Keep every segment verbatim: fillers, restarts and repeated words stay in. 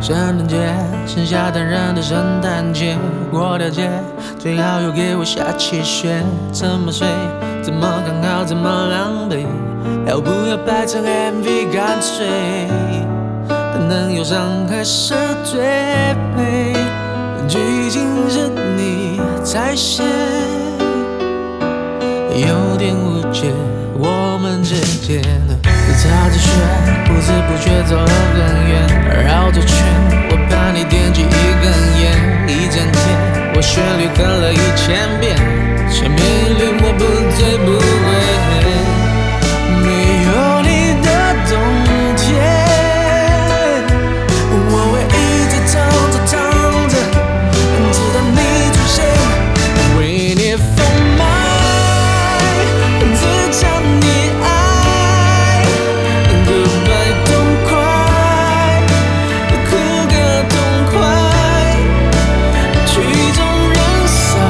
圣诞节，剩下单人的圣诞节，过条街，最好又给我下起雪。怎么睡？怎么刚好？怎么狼狈？要不要拍成 M V？ 干脆，但能有伤还是最美。剧情是你才写，有点无解，我们之间。擦着雪，不知不觉走了很远，绕着圈，我怕你点起一根烟。一整天，我旋律哼了一千遍，前面一律我不醉不归。没有你的冬天，我会一直唱着唱着，直到你出现，为你疯卖，只想你爱。Goodbye， 痛快，哭个痛快，曲终人散，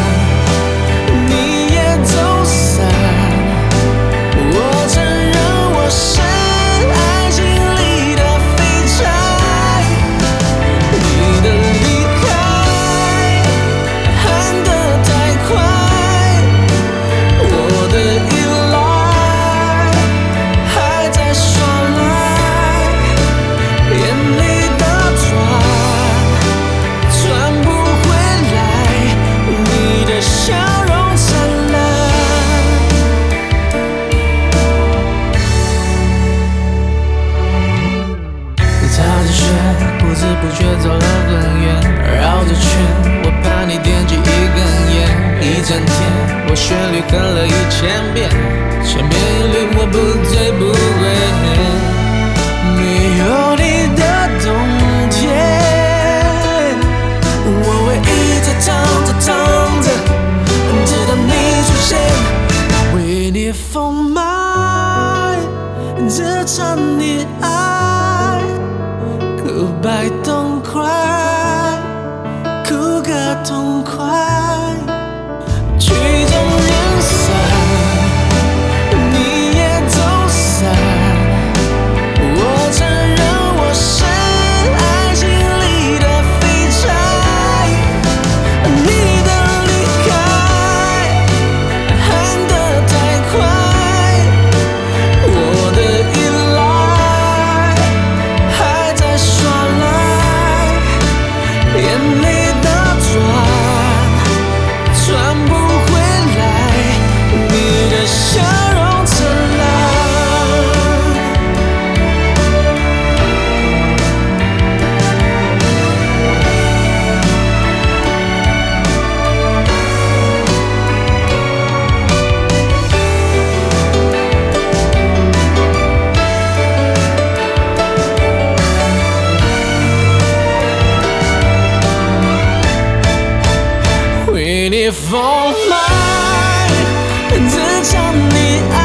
你也走散。我承认我是爱情里的废柴，你的离开喊得太快，我的依赖还在耍赖，眼泪的船转不回来，你的笑容灿烂。擦着雪，不知不觉走了很远，绕着圈，我怕你点起一根烟。一整天，我旋律哼了一千遍，前面一律我不醉不归。没有你的冬天，我会一直唱着唱着，直到你出现，为你疯卖，只唱你爱。Goodbye， 痛快，哭个痛快，曲终人散，你也走散。我承认我是爱情里的废柴，你的离开喊得太快，我的依赖还在耍赖，眼泪的船转不回来，你的笑容灿烂。为你疯卖，只唱你爱。